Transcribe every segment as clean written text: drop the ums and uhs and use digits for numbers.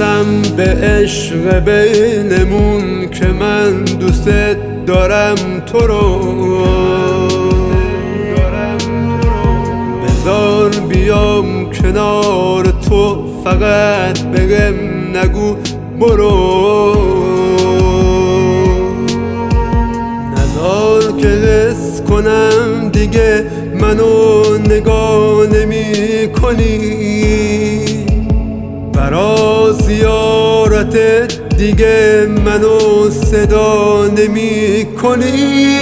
قسم به عشق بینمون که من دوست دارم تو رو، بذار بیام کنار تو، فقط بگم نگو برو، نذار که حس کنم دیگه منو نگاه نمی کنی، برا زیارت دیگه منو صدا نمی کنی.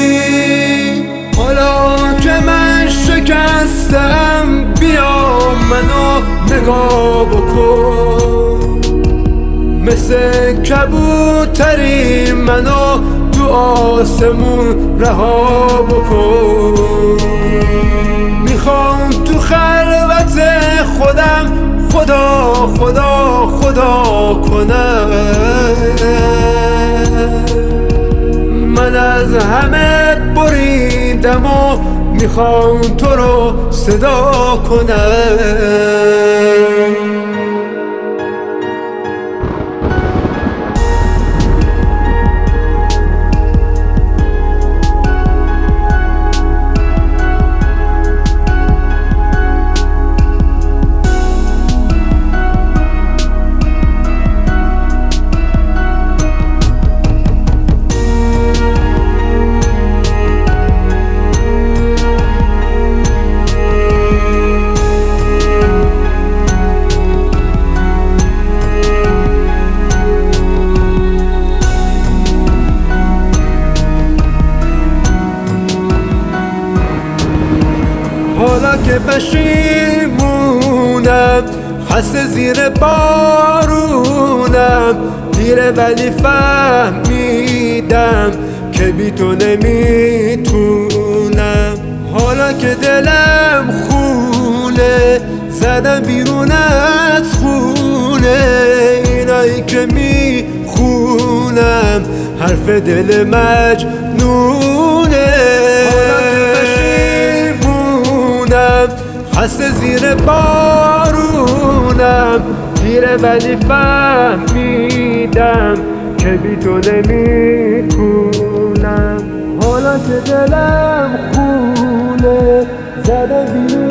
حالا که من شکستم بیا منو نگاه بکن، مثل کبوتری منو تو آسمون رها بکن. میخوام تو خلوت خودم خدا خدا خدا کنم، من از همه بریدم و میخوام تو رو صدا کنم. حالا که پشیمونم خسته زیر بارونم، دیره ولی فهمیدم که بی تو نمیتونم. حالا که دلم خونه زدم بیرون از خونه، اینایی که میخونم حرف دل مجنونه. خسته زیر بارونم، دیره ولی فهمیدم که بی تو نمیتونم. حالا که دلم خونه زدم بیرون